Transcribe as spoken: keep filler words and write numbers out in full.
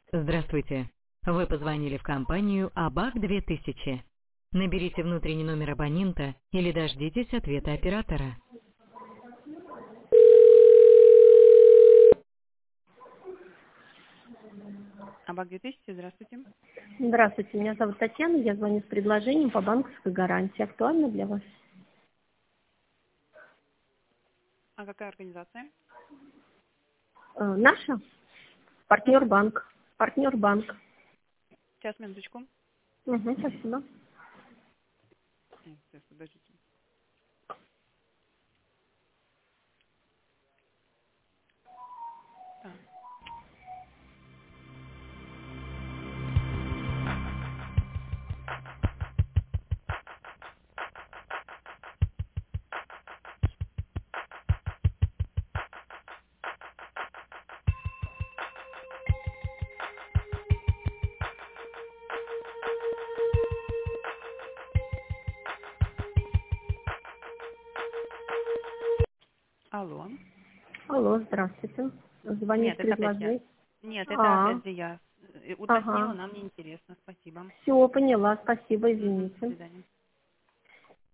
Здравствуйте. Вы позвонили в компанию АБАК две тысячи. Наберите внутренний номер абонента или дождитесь ответа оператора. АБАК две тысячи, здравствуйте. Здравствуйте, меня зовут Татьяна, я звоню с предложением по банковской гарантии. Актуально для вас? А какая организация? Э, наша? Партнер банк. Партнер банк. Сейчас, минуточку. Угу, спасибо. Сейчас, подождите. Так. Алло. Алло, здравствуйте. Звоню с Нет, это опять я. предложением. Нет, это А, опять же я. Э, Уточнила, ага. нам не интересно. Спасибо. Все, поняла, спасибо, Мгм, до извините. свидания.